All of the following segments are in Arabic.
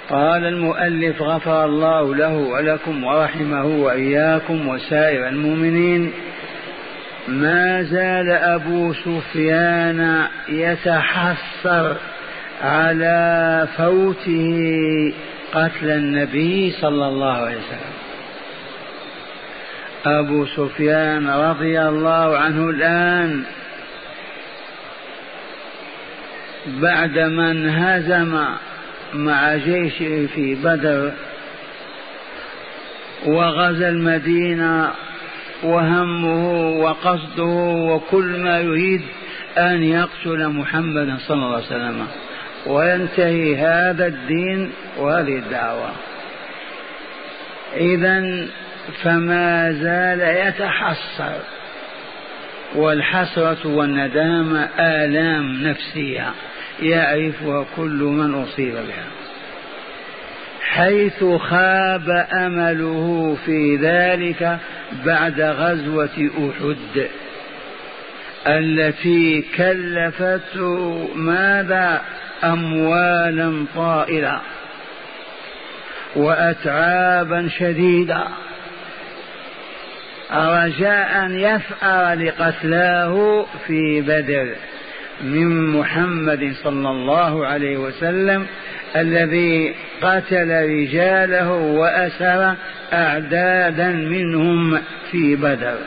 قال المؤلف غفر الله له ولكم ورحمه وإياكم وسائر المؤمنين: ما زال أبو سفيان يتحسر على فوته قتل النبي صلى الله عليه وسلم. أبو سفيان رضي الله عنه الآن بعدما انهزم مع جيشه في بدر وغزا المدينة، وهمه وقصده وكل ما يريد أن يقتل محمدا صلى الله عليه وسلم وينتهي هذا الدين وهذه الدعوة. إذن فما زال يتحسر، والحسرة والندامة آلام نفسية يعرفها كل من أصيب بها، حيث خاب أمله في ذلك بعد غزوة أحد التي كلفته ماذا؟ أموالا طائلة وأتعابا شديدة رجاء أن يثأر لقتلاه في بدر من محمد صلى الله عليه وسلم الذي قتل رجاله وأسر أعدادا منهم في بدر.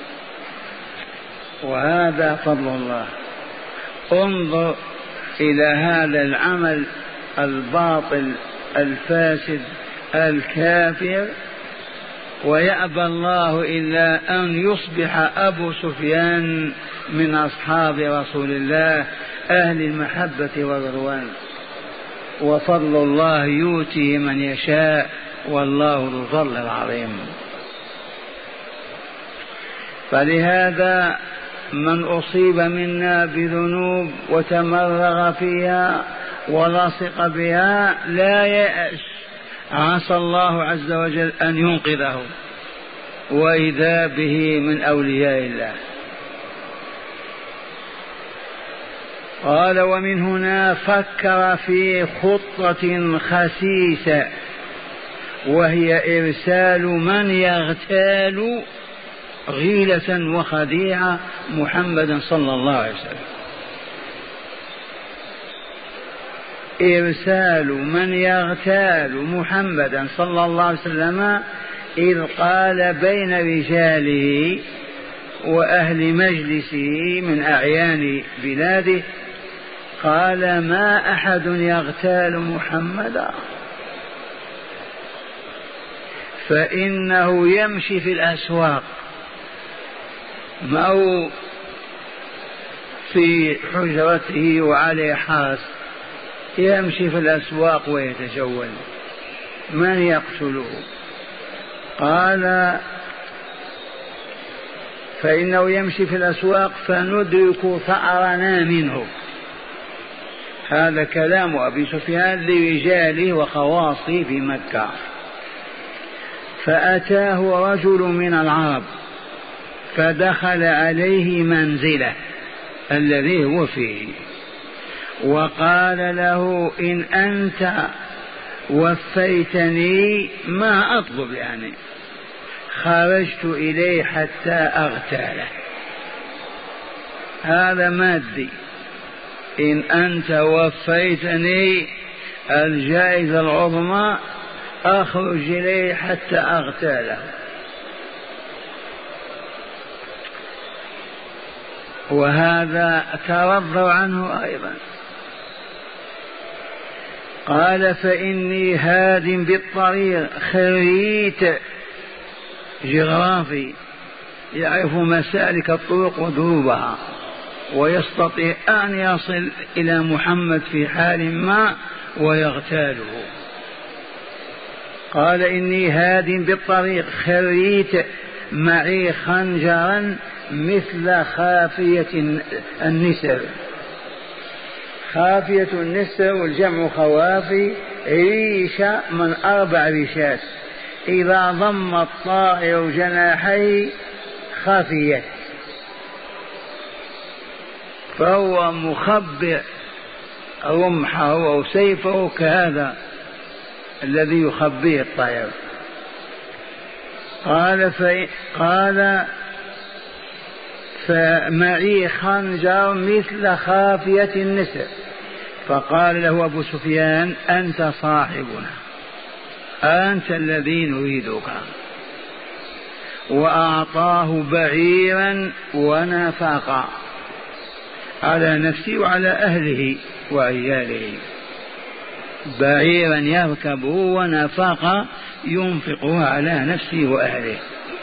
وهذا فضل الله. انظر إلى هذا العمل الباطل الفاسد الكافر، ويأبى الله إلا أن يصبح أبو سفيان من أصحاب رسول الله أهل المحبة والرضوان. وفضل الله يؤتيه من يشاء والله ذو الفضل العظيم. فلهذا من أصيب منا بذنوب وتمرغ فيها ولصق بها لا يأس، عسى الله عز وجل أن ينقذه وإذا به من أولياء الله. قال: ومن هنا فكر في خطة خسيسة، وهي إرسال من يغتال غيلة وخديعة محمدا صلى الله عليه وسلم. إرسال من يغتال محمدا صلى الله عليه وسلم، إذ قال بين رجاله وأهل مجلسه من أعيان بلاده، قال: ما أحد يغتال محمدا فإنه يمشي في الأسواق، أو في حجرته وعليه حرس، يمشي في الأسواق ويتجول، من يقتله؟ قال: فإنه يمشي في الأسواق فندرك ثأرنا منه. هذا كلام أبي سفيان لرجاله وخواصه في مكة. فأتاه رجل من العرب فدخل عليه منزله الذي هو فيه، وقال له: إن أنت وفيتني ما أطلب، يعني خرجت إليه حتى أغتاله. هذا مادي. إن أنت وفيتني الجائزة العظمى أخرج إليه حتى أغتاله. وهذا ترضوا عنه أيضا. قال: فإني هاد بالطريق، خريت جغرافي يعرف مسالك الطرق ودروبها، ويستطيع أن يصل إلى محمد في حال ما ويغتاله. قال: إني هاد بالطريق، خريت معي خنجرا مثل خافية النسر. خافية النسر والجمع خوافي، ريشة من 4 ريشات، إذا ضم الطائر جناحيه خفيت، فهو مخبئ رمحه أو سيفه كهذا الذي يخبيه الطير. قال فمعي خنجر مثل خافية النسر. فقال له أبو سفيان أنت صاحبنا، أنت الذي نريدك. وأعطاه بعيرا ونفقا على نفسه وعلى أهله وعياله، بعيرا يركبه ونفقا ينفقه على نفسه وأهله.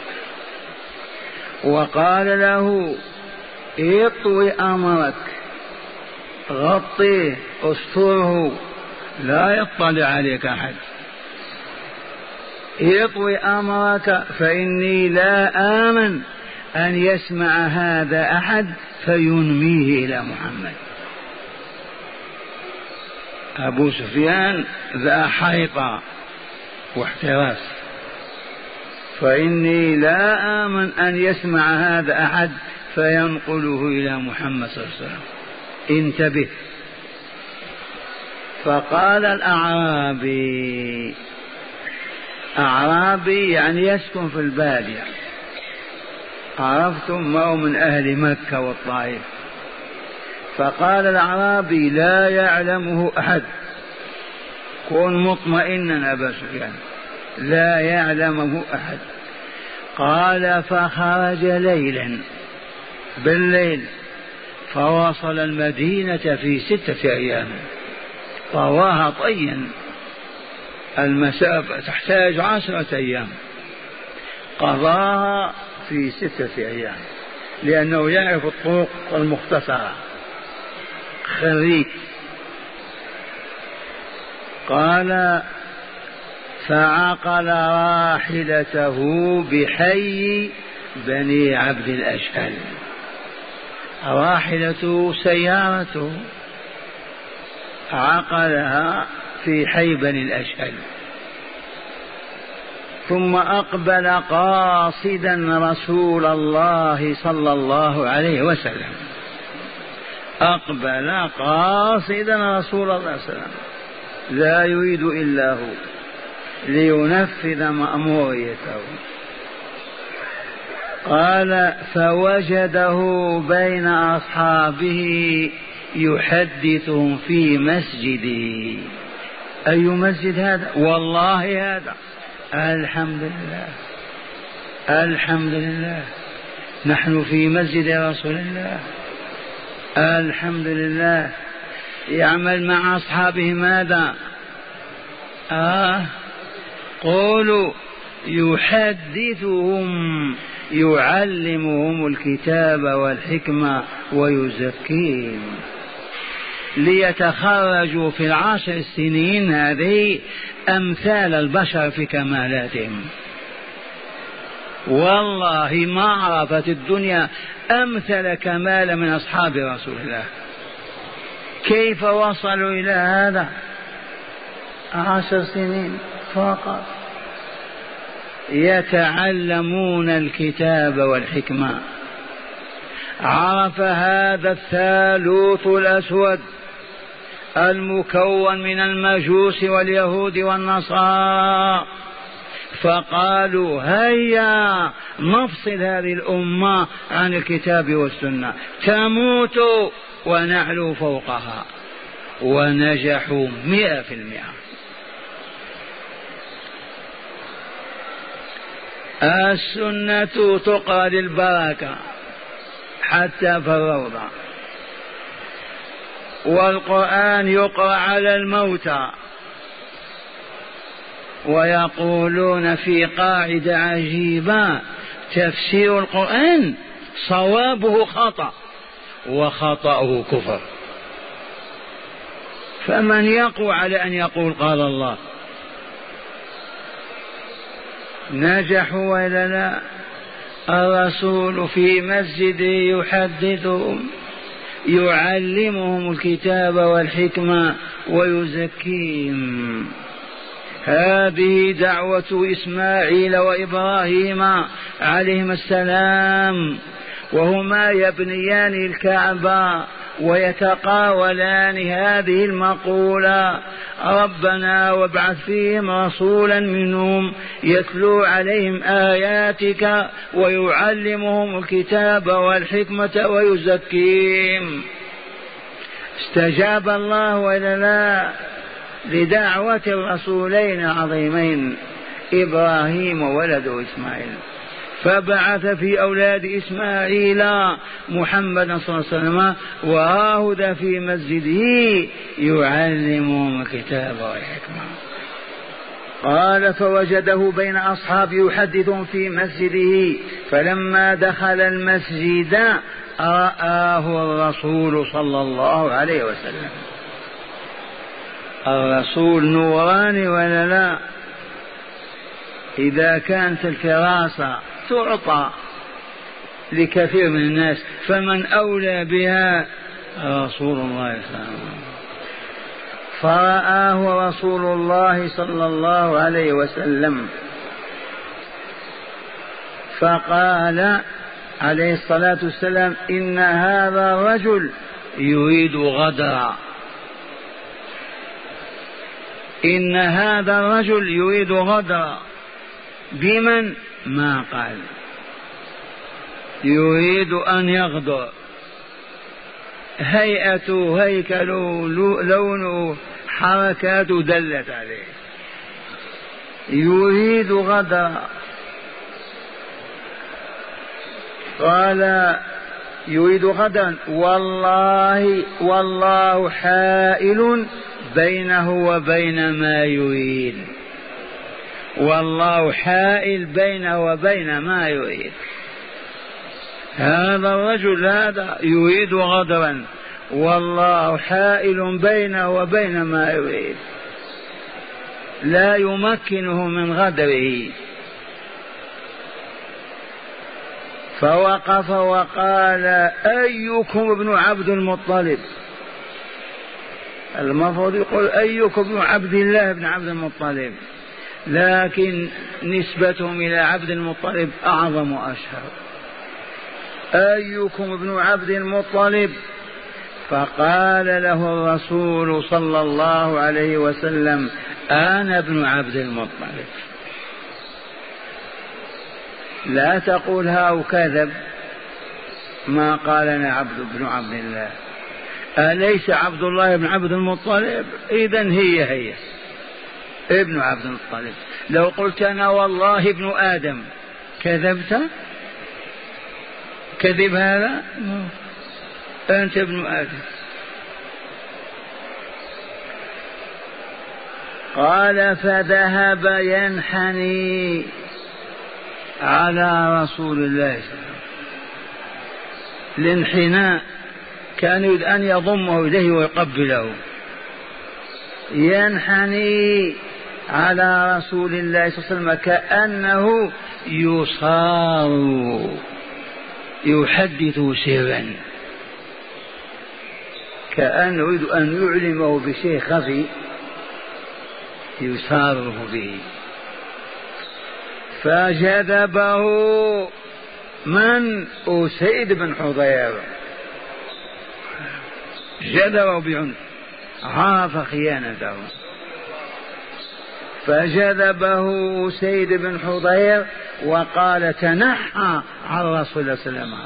وقال له اطوي أمرك، غطيه استره لا يطلع عليك أحد، اطوي أمرك فإني لا آمن أن يسمع هذا أحد فينميه إلى محمد. أبو سفيان ذا حيطة واحتراس، فإني لا آمن أن يسمع هذا أحد فينقله إلى محمد صلى الله عليه وسلم، انتبه. فقال الأعرابي، أعرابي يعني يسكن في البادية، عرفتم، ما هو من أهل مكة والطائف. فقال الأعرابي لا يعلمه أحد، كن مطمئنا أبا سفيان، لا يعلمه أحد. قال فخرج ليلا، بالليل، فوصل المدينة في 6 أيام، طواها طيا، المسافة تحتاج 10 أيام، قضاها في 6 أيام، لأنه يعرف الطرق المختصرة، خريج. قال فعقل راحلته بحي بني عبد الأشهل، راحلته سيارته عقلها في حي بني الأشهل، ثم أقبل قاصدا رسول الله صلى الله عليه وسلم، أقبل قاصدا رسول الله صلى الله عليه وسلم، لا يريد إلا هو لينفذ مأموريته. قال فوجده بين أصحابه يحدثهم في مسجده. أي مسجد هذا؟ والله هذا، الحمد لله الحمد لله، نحن في مسجد رسول الله، الحمد لله. يعمل مع أصحابه ماذا؟ قولوا يحدثهم، يعلمهم الكتاب والحكمة ويزكيهم، ليتخرجوا في 10 سنين هذه أمثال البشر في كمالاتهم. والله ما عرفت الدنيا أمثل كمال من أصحاب رسول الله. كيف وصلوا إلى هذا؟ 10 سنين فقط يتعلمون الكتاب والحكمة. عرف هذا الثالوث الأسود المكون من المجوس واليهود والنصارى، فقالوا هيا نفصل هذه الأمة عن الكتاب والسنة، تموت ونعلو فوقها. ونجحوا 100%. السنة تقرأ للبركة حتى في الروضة، والقرآن يقرأ على الموتى. ويقولون في قاعدة عجيبة: تفسير القرآن صوابه خطأ وخطأه كفر. فمن يقوى على أن يقول قال الله؟ نجحوا ولا لا؟ الرسول في مسجده يحدثهم، يعلمهم الكتاب والحكمة ويزكيهم. هذه دعوة إسماعيل وإبراهيم عليهما السلام، وهما يبنيان الكعبة ويتقاولان هذه المقولة: ربنا وابعث فيهم رسولا منهم يتلو عليهم آياتك ويعلمهم الكتاب والحكمة ويزكيهم. استجاب الله ولا لا لدعوة الرسولين العظيمين إبراهيم وولده إسماعيل، فبعث في أولاد إسماعيل محمدا صلى الله عليه وسلم وعاهد في مسجده يعلمهم الكتاب والحكمة. قال: فوجده بين أصحابه يحدثهم في مسجده، فلما دخل المسجد رآه الرسول صلى الله عليه وسلم. الرسول نوراني ولا لا؟ إذا كانت الفراسة تعطى لكثير من الناس فمن أولى بها رسول الله صلى الله عليه وسلم. فرآه رسول الله صلى الله عليه وسلم فقال عليه الصلاة والسلام: إن هذا الرجل يريد غدرا، إن هذا الرجل يريد غدرا. بمن؟ ما قال، يريد أن يغدر. هيئته، هيكله، لونه، حركاته دلت عليه، يريد غدرا. قال: يريد غدرا، والله حائل بينه وبين ما يريد، والله حائل بينه وبين ما يريد. هذا الرجل هذا يريد غدرا، والله حائل بينه وبين ما يريد، لا يمكنه من غدره. فوقف وقال: أيكم ابن عبد المطلب؟ المفروض يقول: أيكم ابن عبد الله بن عبد المطلب، لكن نسبتهم إلى عبد المطلب أعظم وأشهر. أيكم ابن عبد المطلب؟ فقال له الرسول صلى الله عليه وسلم: أنا ابن عبد المطلب. لا تقول هاو كذب، ما قال أنا ابن عبد الله. أليس عبد الله بن عبد المطلب؟ إذن هي ابن عبد المطلب. لو قلت أنا والله ابن آدم كذبت؟ كذب هذا؟ أنت ابن آدم. قال: فذهب ينحني على رسول الله صلى الله عليه وسلم. الانحناء كان يريد أن يضمه إليه ويقبله. ينحني على رسول الله صلى الله عليه وسلم كأنه يصار، يحدث سرا، كأنه يريد أن يعلمه بشيء خفي يصاره به. فجذبه من؟ أسيد بن حضير، جذبه بعنف، عرف خيانته. فجذبه أسيد بن حضير وقال: تنحى عن رسول الله صلى الله عليه وسلم،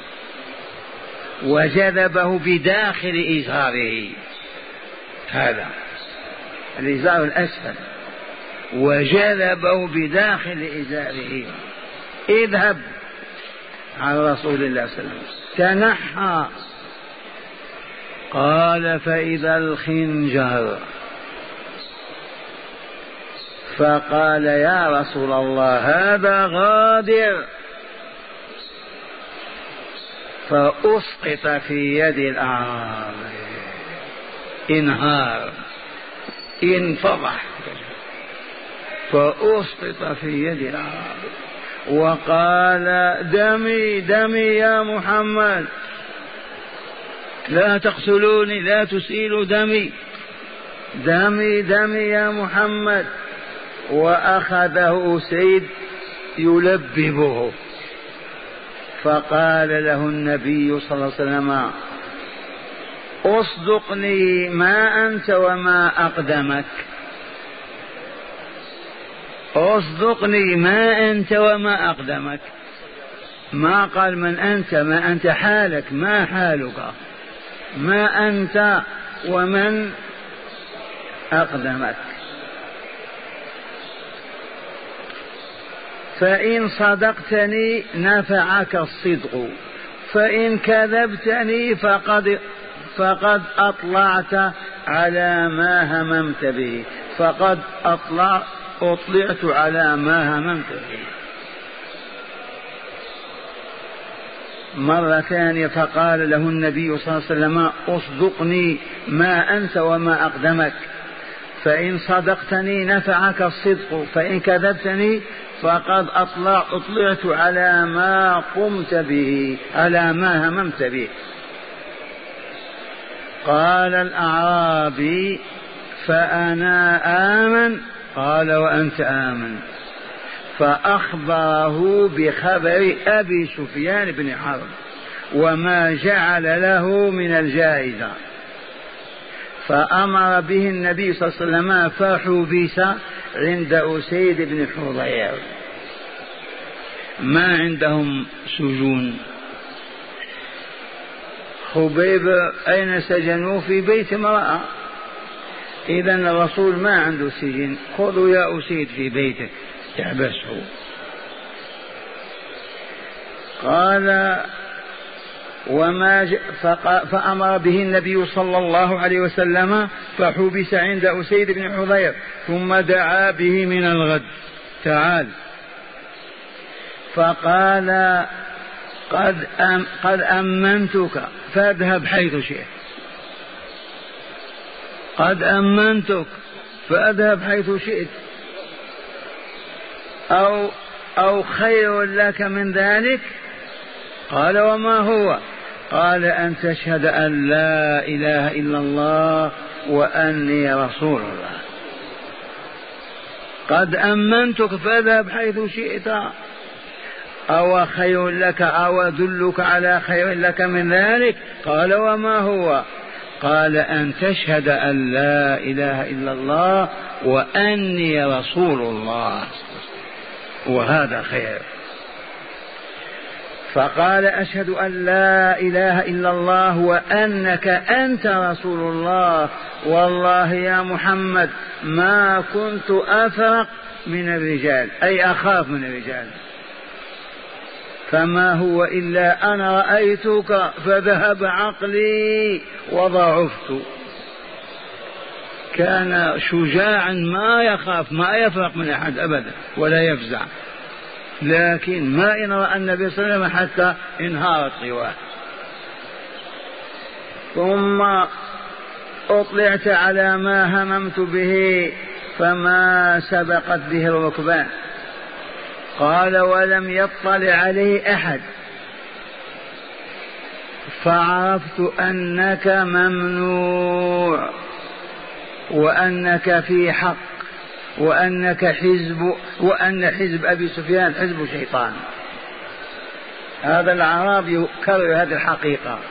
وجذبه بداخل إزاره، هذا الإزار الأسفل، وجذبه بداخل إزاره: اذهب عن رسول الله صلى الله عليه وسلم. تنحى. قال: فإذا الخنجر. فقال: يا رسول الله هذا غادر. فأسقط في يد الأعرابي، انهار، انفضح، فأسقط في يد الأعرابي وقال: دمي دمي يا محمد، لا تقتلوني، لا تسيلوا دمي، دمي دمي يا محمد. وأخذه أسيد يلببه. فقال له النبي صلى الله عليه وسلم: اصدقني ما أنت وما أقدمك، اصدقني ما أنت وما أقدمك. ما قال من أنت، ما أنت حالك، ما حالك، ما أنت ومن أقدمك. فإن صدقتني نفعك الصدق، فإن كذبتني فقد أطلعت على ما هممت به، فقد أطلعت على ما هممت به. مرة ثانية فقال له النبي صلى الله عليه وسلم اصدقني ما أنت وما أقدمك، فإن صدقتني نفعك الصدق، فإن كذبتني فقد أطلعت على ما قمت به، على ما هممت به. قال الأعرابي فأنا آمن، قال وأنت آمن. فأخبره بخبر أبي سفيان بن حرب وما جعل له من الجائزة، فأمر به النبي صلى الله عليه وسلم فحبس عند أسيد بن حضير. ما عندهم سجون. خبيب أين سجنوه؟ في بيت امرأة. إذن الرسول ما عنده سجن، خذوا يا أسيد في بيتك يحبسه. قال فأمر به النبي صلى الله عليه وسلم فحبس عند أسيد بن حضير، ثم دعا به من الغد تعال، فقال قد أمنتك فاذهب حيث شئت، قد أمنتك فاذهب حيث شئت، أو خير لك من ذلك. قال وما هو؟ قال أن تشهد أن لا إله إلا الله وأني رسول الله. قد أمنتك فاذهب حيث شئت، أو خير لك أو أدلك على خير لك من ذلك. قال وما هو؟ قال أن تشهد أن لا إله إلا الله وأني رسول الله، وهذا خير. فقال أشهد أن لا إله إلا الله وأنك أنت رسول الله، والله يا محمد ما كنت أفرق من الرجال، أي أخاف من الرجال، فما هو إلا أنا رأيتك فذهب عقلي وضعفت. كان شجاعا ما يخاف ما يفرق من أحد أبدا ولا يفزع، لكن ما إن رأى النبي صلى الله عليه وسلم حتى انهارت قواه. ثم أطلعت على ما هممت به فما سبقت به الركبان. قال ولم يطلع عليه أحد، فعرفت أنك ممنوع وأنك في حق وأن حزب أبي سفيان حزب شيطان. هذا الأعرابي يكرر هذه الحقيقة.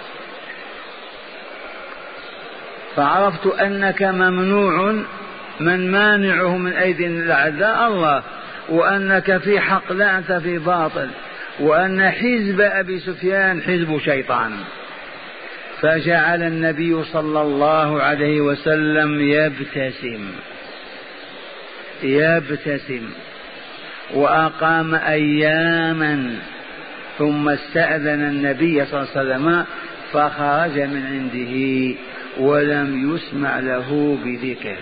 فعرفت أنك ممنوع، من مانعه من أيدي الأعداء الله، وأنك في حق لا أنت في باطل، وأن حزب أبي سفيان حزب شيطان. فجعل النبي صلى الله عليه وسلم يبتسم وأقام أياما، ثم استأذن النبي صلى الله عليه وسلم فخرج من عنده ولم يسمع له بذكر.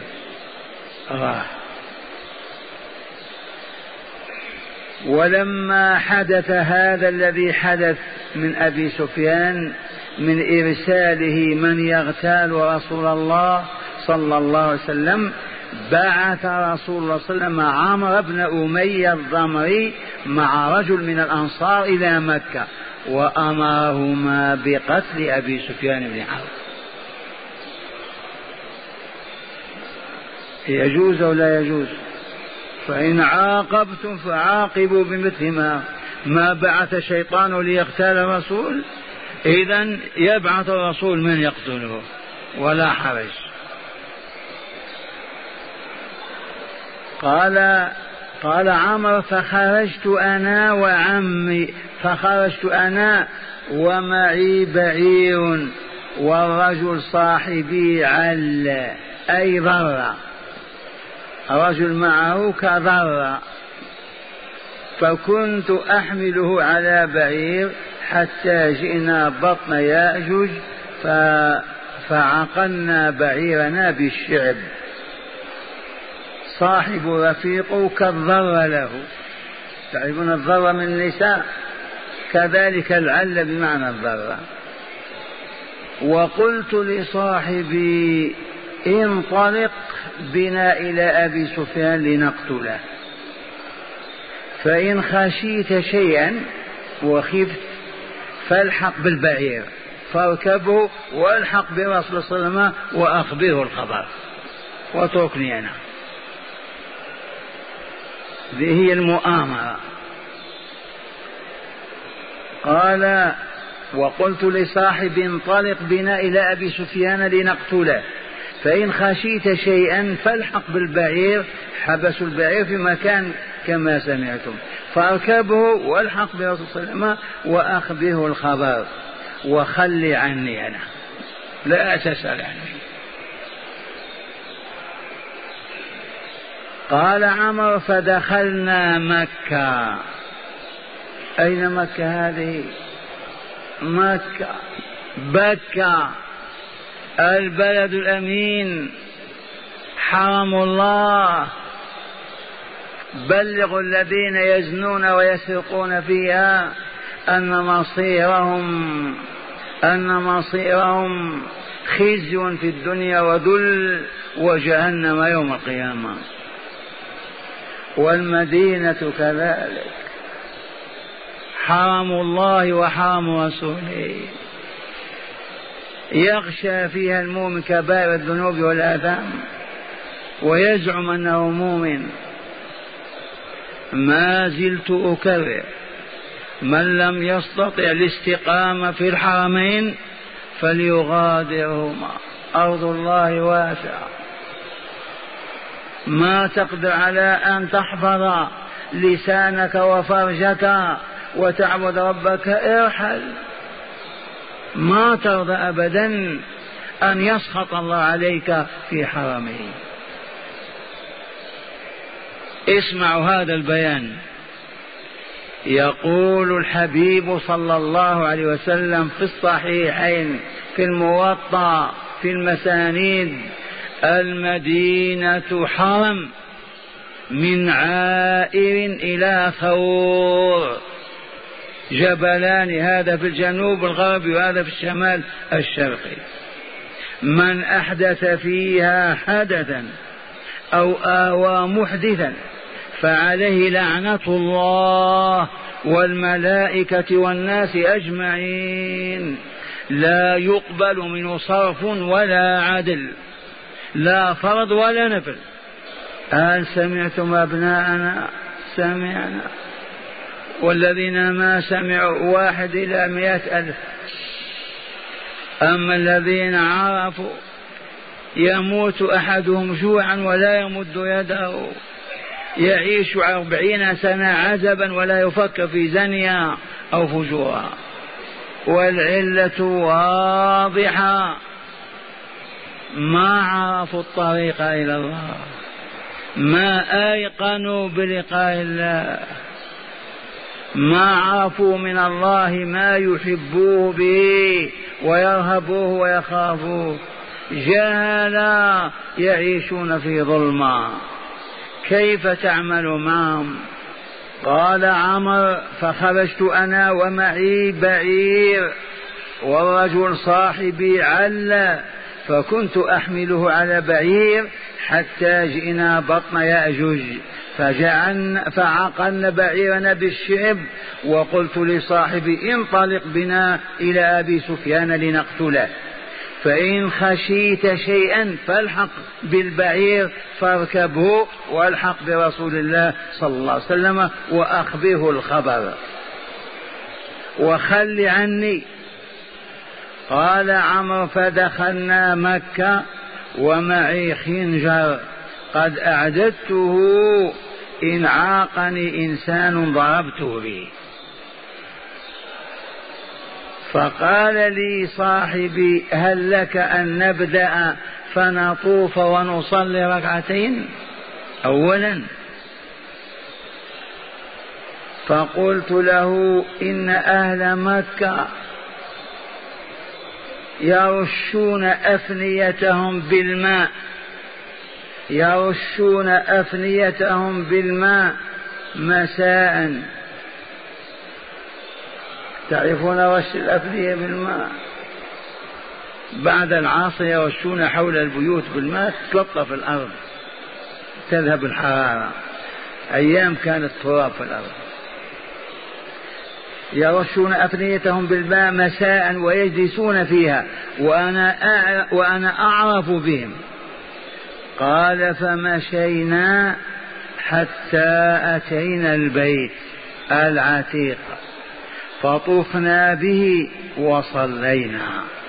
ولما حدث هذا الذي حدث من أبي سفيان من إرساله من يغتال رسول الله صلى الله عليه وسلم، بعث رسول الله صلى الله عليه وسلم عمرو بن أمية الضمري مع رجل من الأنصار إلى مكة، وأمرهما بقتل أبي سفيان بن حرب. يجوز أو لا يجوز؟ فإن عاقبتم فعاقبوا بمثل ما بعث شيطان ليغتال رسول. إذن يبعث الرسول من يقتله ولا حرج. قال عمرو فخرجت أنا ومعي بعير والرجل صاحبي عل أي ضر، رجل معه كضر، فكنت أحمله على بعير حتى جئنا بطن يأجوج فعقلنا بعيرنا بالشعب. صاحب رفيقه كالضر له، تعرفون الضر من النساء، كذلك العل بمعنى الضر. وقلت لصاحبي انطلق بنا إلى أبي سفيان لنقتله، فإن خشيت شيئا وخفت فالحق بالبعير فاركبه والحق برسول صلى الله عليه وسلم وأخبره الخبر واتركني أنا. هذه هي المؤامرة. قال وقلت لصاحب انطلق بنا إلى أبي سفيان لنقتله، فإن خشيت شيئا فالحق بالبعير، حبسوا البعير في مكان كما سمعتم، فاركبه والحق برسول صلى الله عليه وسلم وأخبره الخبر وخلي عني أنا لا تسأل عني. قال عمرو فدخلنا مكة. أين مكة هذه؟ مكة بكة البلد الأمين حرم الله. بلغوا الذين يزنون ويسرقون فيها أن مصيرهم خزي في الدنيا وذل وجهنم يوم القيامة. والمدينة كذلك حرم الله وحرم رسوله، يغشى فيها المؤمن كبائر الذنوب والآثام ويزعم أنه مؤمن. ما زلت أكرر من لم يستطع الاستقامة في الحرمين فليغادرهما، أرض الله واسعة، ما تقدر على أن تحفظ لسانك وفرجك وتعبد ربك ارحل. ما ترضى أبدا أن يسخط الله عليك في حرمه. اسمعوا هذا البيان. يقول الحبيب صلى الله عليه وسلم في الصحيحين في الموطأ في المسانيد: المدينة حرم من عائر إلى ثور، جبلان، هذا في الجنوب الغربي وهذا في الشمال الشرقي. من أحدث فيها حدثا أو آوى محدثا فعليه لعنة الله والملائكة والناس أجمعين، لا يقبل منه صرف ولا عدل، لا فرض ولا نفل. هل سمعتم أبناءنا؟ سمعنا. والذين ما سمعوا 1 إلى 100,000. أما الذين عرفوا يموت أحدهم جوعا ولا يمد يده، يعيش 40 سنة عزبا ولا يفكر في زنيا أو فجورا. والعلة واضحة: ما عرفوا الطريق إلى الله، ما أيقنوا بلقاء الله، ما عرفوا من الله ما يحبوه به ويرهبوه ويخافوه، جهلا يعيشون في ظلمة. كيف تعمل معهم؟ قال عمرو فخرجت أنا ومعي بعير والرجل صاحبي عل، فكنت أحمله على بعير حتى جئنا بطن يأجوج فعقلنا بعيرنا بالشعب. وقلت لصاحبي انطلق بنا إلى أبي سفيان لنقتله، فإن خشيت شيئا فالحق بالبعير فاركبه والحق برسول الله صلى الله عليه وسلم وأخبره الخبر وخل عني. قال عمرو فدخلنا مكة ومعي خنجر قد أعددته إن عاقني إنسان ضربته به. فقال لي صاحبي هل لك أن نبدأ فنطوف ونصلي ركعتين أولا؟ فقلت له إن أهل مكة يرشون أفنيتهم بالماء، يرشون أفنيتهم بالماء مساء. تعرفون رش الأفنية بالماء؟ بعد العصر يرشون حول البيوت بالماء تلطف الأرض تذهب الحرارة. أيام كان التراب في الأرض. يرشون أفنيتهم بالماء مساء ويجلسون فيها وأنا أعرف بهم. قال فمشينا حتى أتينا البيت العتيق فطفنا به وصلينا،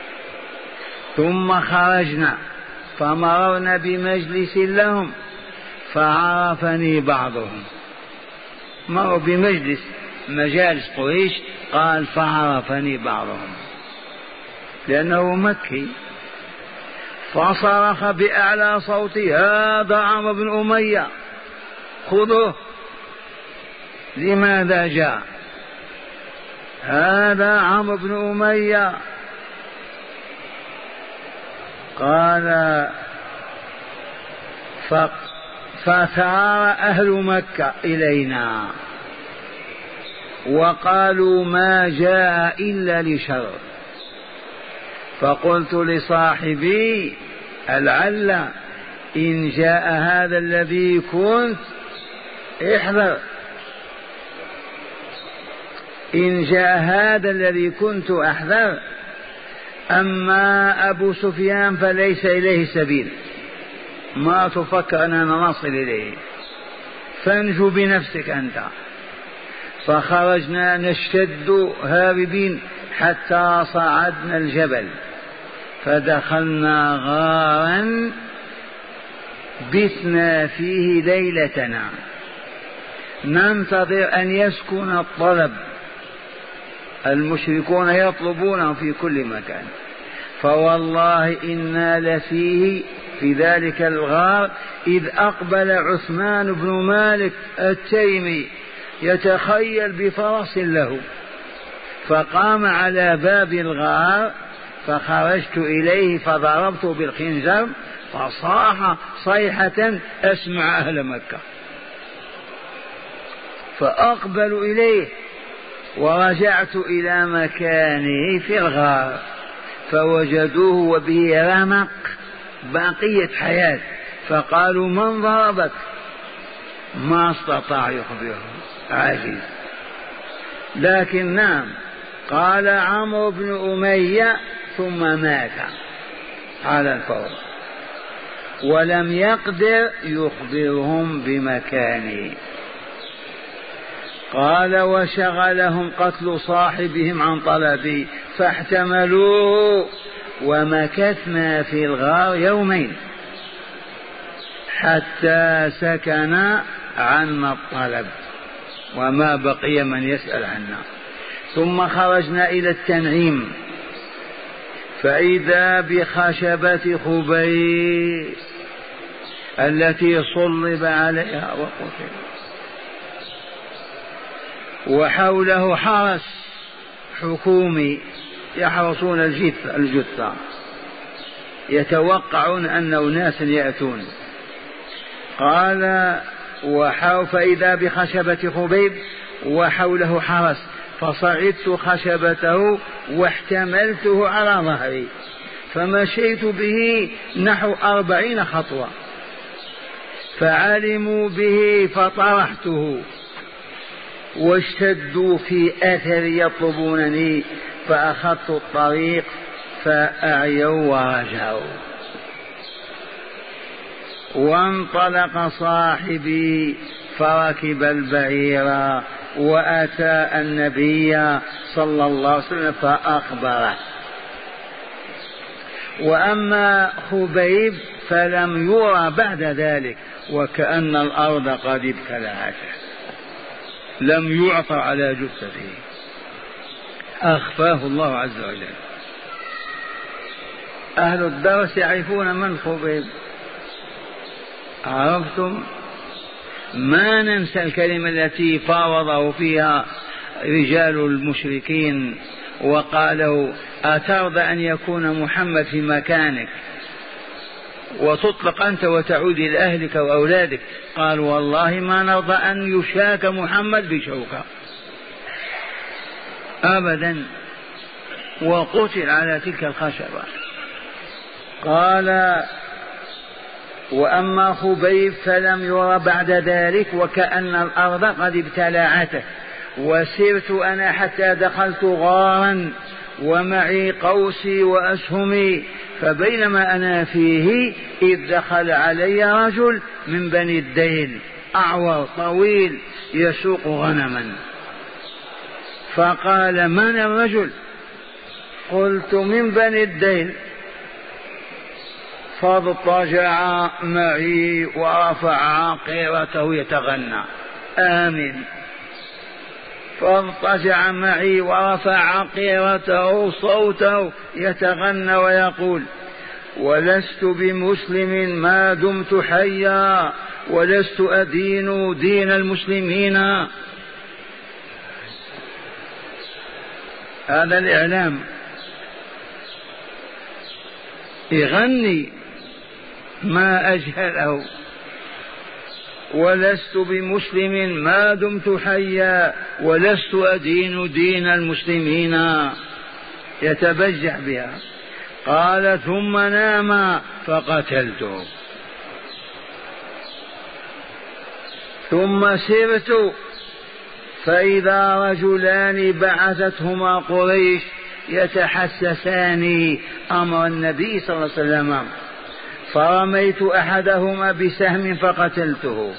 ثم خرجنا فمررنا بمجلس لهم فعرفني بعضهم. مروا بمجلس مجالس قريش، قال فعرفني بعضهم لأنه مكي. فصرخ بأعلى صوته هذا عمرو بن أمية خذوه. لماذا جاء؟ هذا عمرو بن أمية. قال فثار أهل مكة إلينا وقالوا ما جاء إلا لشر. فقلت لصاحبي لعل إن جاء هذا الذي كنت احذر، إن جاء هذا الذي كنت أحذر، أما أبو سفيان فليس إليه سبيل، ما تفكر أننا نصل إليه، فانجو بنفسك أنت. فخرجنا نشتد هاربين حتى صعدنا الجبل فدخلنا غارا بتنا فيه ليلتنا ننتظر أن يسكن الطلب. المشركون يطلبونه في كل مكان. فوالله إنا لفيه في ذلك الغار إذ أقبل عثمان بن مالك التيمي يتخيل بفرس له، فقام على باب الغار فخرجت إليه فضربته بالخنجر فصاح صيحة أسمع أهل مكة، فأقبلوا إليه ورجعت إلى مكانه في الغار فوجدوه وبه رمق بقية حياة، فقالوا من ضربك؟ ما استطاع يخبرهم، عاجز. لكن نعم، قال عمرو بن أمية ثم مات على الفور ولم يقدر يخبرهم بمكانه. قال وشغلهم قتل صاحبهم عن طلبي فاحتملوه ومكثنا في الغار يومين حتى سكن عنا الطلب وما بقي من يسأل عنا. ثم خرجنا إلى التنعيم فإذا بخشبة خبيب التي صلب عليها وقتل، وحوله حرس حكومي يحرسون الجثة يتوقعون أن أناس يأتون. قال فإذا بخشبة خبيب وحوله حرس فصعدت خشبته واحتملته على ظهري فمشيت به نحو 40 خطوة فعلموا به فطرحته واشتدوا في أثر يطلبونني فأخذت الطريق فأعيوا ورجعوا. وانطلق صاحبي فركب البعير وأتى النبي صلى الله عليه وسلم فأخبره وأما خبيب فلم يرى بعد ذلك، وكأن الأرض قد ابتلعته، لم يعثر على جثته، أخفاه الله عز وجل. أهل الدرس يعرفون من خبيب. عرفتم؟ ما ننسى الكلمة التي فاوضه فيها رجال المشركين وقالوا: أترضى أن يكون محمد في مكانك وتطلق أنت وتعود إلى أهلك وأولادك؟ قال: والله ما نرضى أن يشاك محمد بشوكة أبدا، وقتل على تلك الخشبة. قال: وأما خبيب فلم يرى بعد ذلك، وكأن الأرض قد ابتلعته، وسرت أنا حتى دخلت غارا ومعي قوسي وأسهمي، فبينما أنا فيه إذ دخل علي رجل من بني الديل أعور طويل يسوق غنما، فقال: من الرجل؟ قلت: من بني الديل. فاضطجع معي ورفع عاقرته يتغنى. آمين. فاضطجع معي ورفع عاقرته صوته يتغنى ويقول: ولست بمسلم ما دمت حيا، ولست أدين دين المسلمين. هذا الإعلام يغني ما أجهله. ولست بمسلم ما دمت حيا، ولست أدين دين المسلمين، يتبجح بها. قال: ثم نام فقتلته. ثم سرت فإذا رجلان بعثتهما قريش يتحسسان أمر النبي صلى الله عليه وسلم، فرميت أحدهما بسهم فقتلته،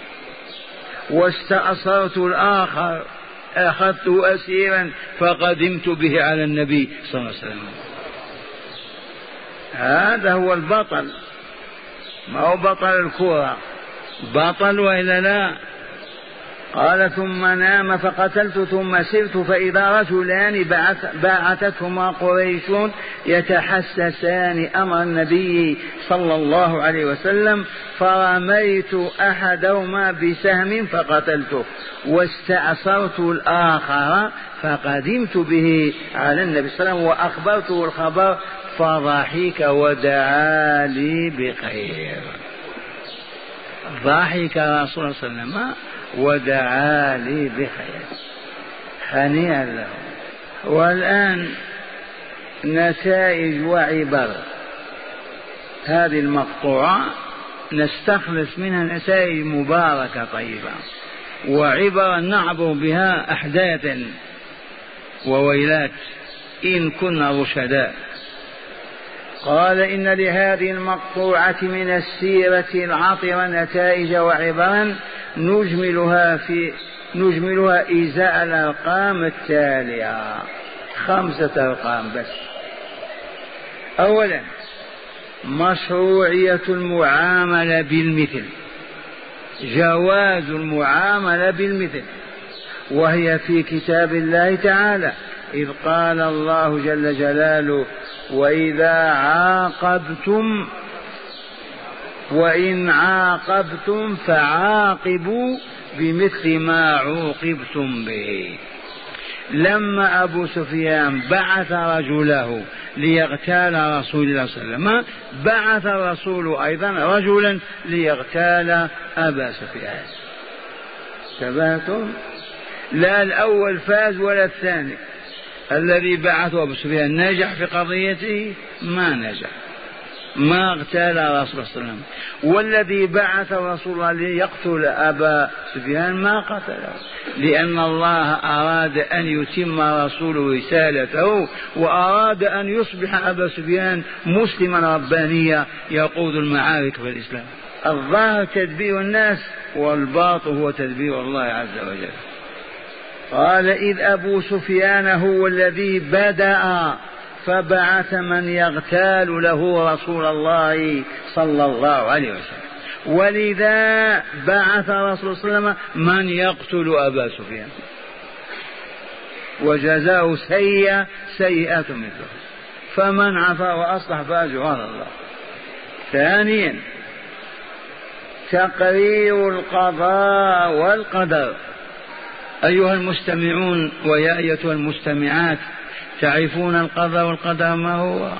واستأصرت الآخر أخذته أسيرا فقدمت به على النبي صلى الله عليه وسلم. هذا هو البطل، ما هو بطل الكرة، بطل وإلا لا. قال: ثم نام فقتلت ثم سرت فإذا رجلان بعثتهما قريش يتحسسان أمر النبي صلى الله عليه وسلم، فرميت أحدهما بسهم فقتلته، واستأصرت الآخر فقدمت به على النبي صلى الله عليه وسلم وأخبرته الخبر، فضحك ودعا لي بخير. ضحك رسول الله صلى الله عليه وسلم ودعا لي بخير، هنيئا له. والآن نتائج وعبر هذه المقطوعة نستخلص منها نتائج مباركة طيبة، وعبر نعبر بها أحداثا وويلات إن كنا رشداء. قال: إن لهذه المقطوعة من السيرة العطرة نتائج وعبرا نجملها إزاء الأرقام التالية، 5 أرقام بس. أولا: مشروعية المعاملة بالمثل، جواز المعاملة بالمثل، وهي في كتاب الله تعالى إذ قال الله جل جلاله: وإذا عاقبتم وإن عاقبتم فعاقبوا بمثل ما عوقبتم به. لما أبو سفيان بعث رجله ليغتال رسول الله صلى الله عليه وسلم، بعث الرسول أيضا رجلا ليغتال أبا سفيان. تبعتم؟ لا الأول فاز ولا الثاني. الذي بعثه أبو سفيان نجح في قضيته؟ ما نجح، ما اغتال رسول الله صلى الله عليه وسلم. والذي بعث رسول الله ليقتل أبا سفيان ما قتله، لأن الله أراد أن يتم رسول رسالته، وأراد أن يصبح أبا سفيان مسلما ربانيا يقود المعارك في الإسلام. الظاهر تدبير الناس والباطن هو تدبير الله عز وجل. قال: إذ أبو سفيان هو الذي بدأ فبعث من يغتال له رسول الله صلى الله عليه وسلم. ولذا بعث رسول صلى الله عليه وسلم من يقتل أبا سفيان، وجزاء سيئة مثله، فمن عفا وأصلح فأجره على الله. ثانيا تقرير القضاء والقدر. أيها المستمعون ويا أيتها المستمعات، تعرفون القضاء والقدر ما هو؟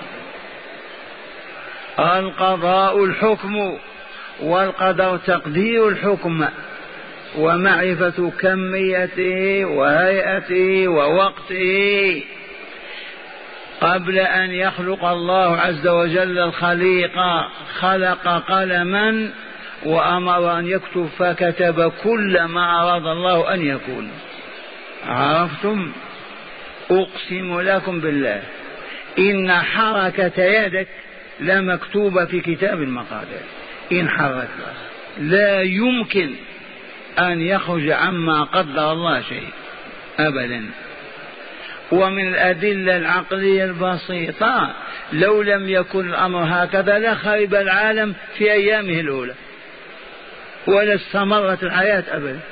القضاء الحكم، والقدر تقدير الحكم ومعرفة كميته وهيئته ووقته. قبل أن يخلق الله عز وجل الخليق خلق قلما وأمر أن يكتب، فكتب كل ما أراد الله أن يكون. عرفتم؟ أقسم لكم بالله إن حركة يدك لمكتوبة في كتاب المقادير. إن حركت لا يمكن أن يخرج عما قدر الله شيء أبدا. ومن الأدلة العقلية البسيطة، لو لم يكن الأمر هكذا لخرب العالم في أيامه الأولى ولا استمرت الحياة أبدا،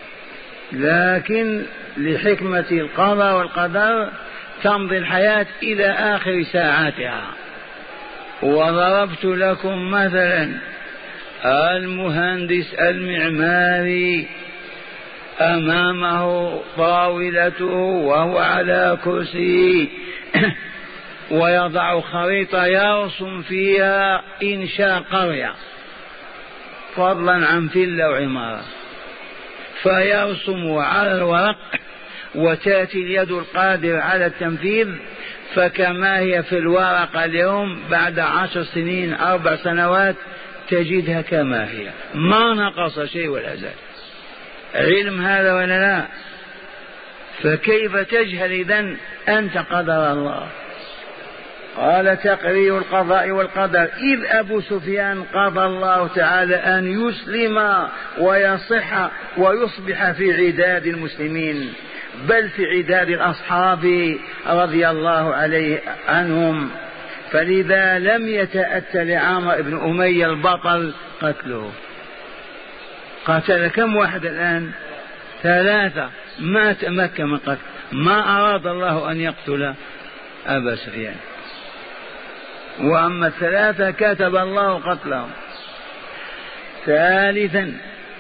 لكن لحكمة القضاء والقدر تمضي الحياة إلى آخر ساعاتها. وضربت لكم مثلا المهندس المعماري أمامه طاولته وهو على كرسي ويضع خريطة يرسم فيها إنشاء قرية، فضلا عن فيلا وعمارة، فيرسم على الورق وتأتي اليد القادرة على التنفيذ، فكما هي في الورقة اليوم بعد 10 سنين 4 سنوات تجدها كما هي، ما نقص شيء ولا زاد. علم هذا ولا لا؟ فكيف تجهل إذن أنت قدر الله؟ قال تقرير القضاء والقدر. إذ أبو سفيان قضى الله تعالى أن يسلم ويصح ويصبح في عداد المسلمين، بل في عداد الأصحاب رضي الله عنهم، فلذا لم يتأتى لعامر بن أمية البطل قتله. قتل كم واحد الآن؟ 3. ما تمكن من قتل، ما أراد الله أن يقتل أبا سفيان، وأما 3 كتب الله قتلهم. ثالثا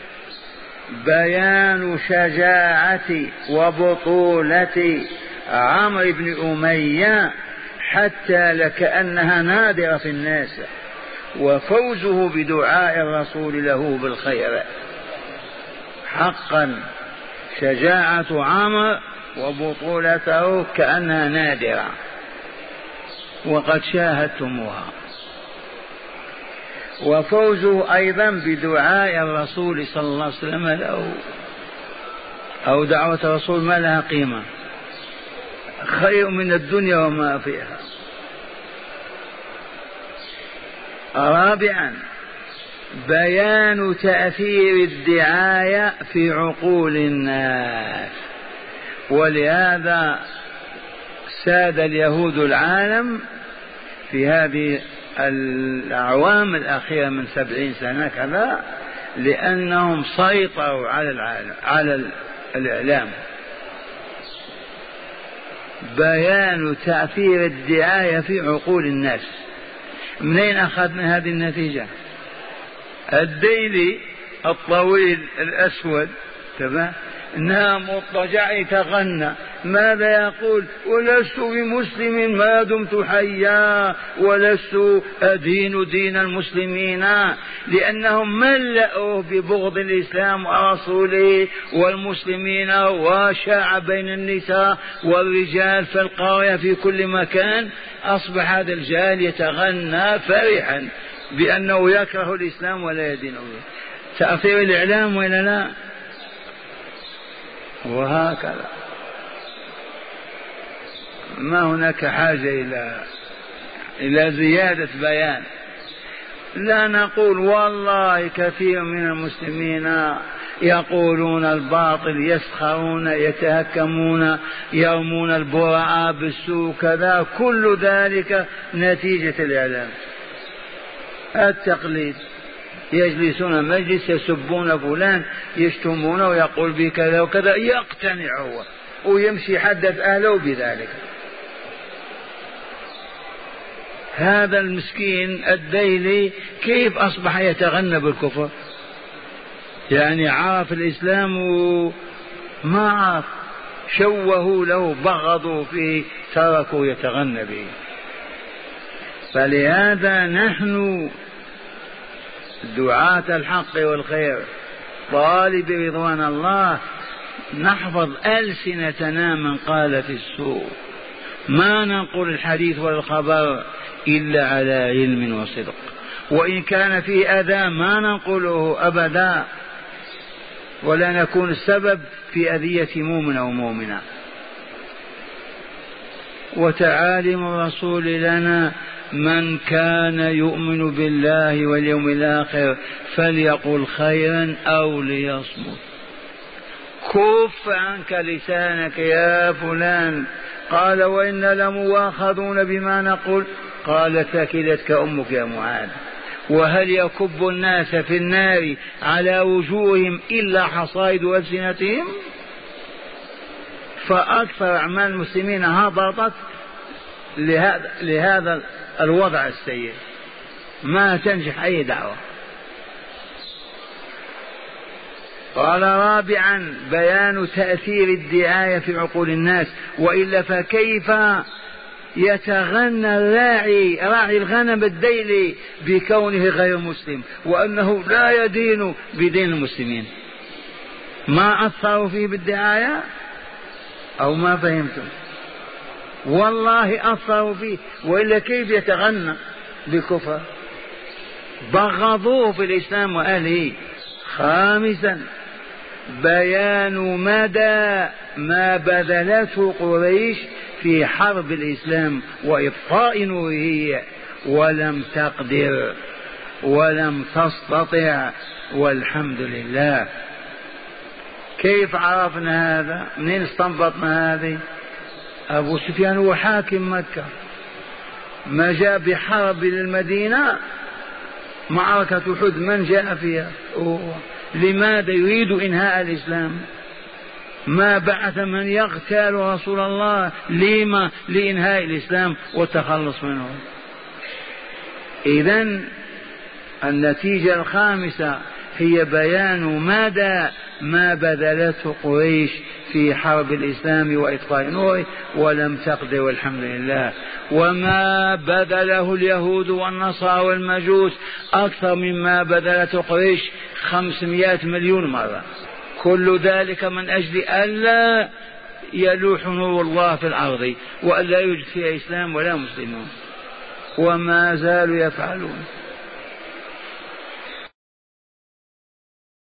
بيان شجاعة وبطولة عمرو بن أمية حتى لكأنها نادرة في الناس، وفوزه بدعاء الرسول له بالخير. حقا شجاعة عمرو وبطولته كأنها نادرة وقد شاهدتموها. وفوزه أيضا بدعاء الرسول صلى الله عليه وسلم له، أو دعوة الرسول ما لها قيمة، خير من الدنيا وما فيها. رابعا بيان تأثير الدعاية في عقول الناس. ولهذا ساد اليهود العالم في هذه الأعوام الأخيرة من 70 سنة كذا، لأنهم سيطروا على العالم، على الإعلام. بيان تأثير الدعاية في عقول الناس. منين أخذنا هذه النتيجة؟ الديلي الطويل الأسود تمام نام مضطجع يتغنى، ماذا يقول؟ ولست بمسلم ما دمت حيا، ولست أدين دين المسلمين، لأنهم ملأوه ببغض الإسلام ورسوله والمسلمين، وشاع بين النساء والرجال في القرية في كل مكان. أصبح هذا الجاهل يتغنى فرحا بأنه يكره الإسلام ولا يدينه. تأثير الإعلام ولا لا؟ وهكذا ما هناك حاجة إلى زيادة بيان. لا نقول والله كثير من المسلمين يقولون الباطل، يسخرون، يتهكمون، يرمون البراء بالسوء كذا، كل ذلك نتيجة الإعلام التقليد. يجلسون مجلس يسبون فلان، يشتمونه ويقول بكذا وكذا، يقتنع هو ويمشي يحدث أهله بذلك. هذا المسكين الديلي كيف أصبح يتغنى بالكفر؟ يعني عرف الإسلام وما عرف، شوهوا له، بغضوا فيه، تركوا يتغنى به. فلهذا نحن دعاة الحق والخير طالب رضوان الله نحفظ ألسنتنا من قال في السوء، ما ننقل الحديث ولا الخبر إلا على علم وصدق، وإن كان في أذى ما ننقله أبدا، ولا نكون السبب في أذية مؤمن أو مؤمنة. وتعاليم الرسول لنا: من كان يؤمن بالله واليوم الآخر فليقل خيرا أو ليصمت. كف عنك لسانك يا فلان. قال: وإنا لمؤاخذون بما نقول. قال: ثكلتك أمك يا معاذ. وهل يكب الناس في النار على وجوههم إلا حصائد ألسنتهم؟ فأكثر أعمال المسلمين هبطت لهذا الوضع السيء، ما تنجح أي دعوة. قال: رابعا بيان تأثير الدعاية في عقول الناس، وإلا فكيف يتغنى راعي الغنم الديلي بكونه غير مسلم وأنه لا يدين بدين المسلمين؟ ما أثروا فيه بالدعاية أو ما فهمتم؟ والله أثروا فيه، وإلا كيف يتغنى بكفر؟ بغضوه في الإسلام وأهله. خامسا بيان مدى ما بذلته قريش في حرب الإسلام وإطفاء نوره، ولم تقدر ولم تستطع، والحمد لله. كيف عرفنا هذا؟ منين استنبطنا هذه؟ أبو سفيان هو حاكم مكة، ما جاء بحرب للمدينة. معركة أحد من جاء فيها؟ لماذا يريد إنهاء الإسلام؟ ما بعث من يغتال رسول الله لما؟ لإنهاء الإسلام والتخلص منه. إذن النتيجة الخامسة هي بيان مدى ما بذلته قريش في حرب الإسلام وإطفاء نوره، ولم تقدر، والحمد لله. وما بذله اليهود والنصارى والمجوس أكثر مما بذلته قريش 500 مليون مرة. كل ذلك من أجل ألا يلوح نور الله في الأرض، وألا يوجد فيها إسلام ولا مسلمون، وما زالوا يفعلون.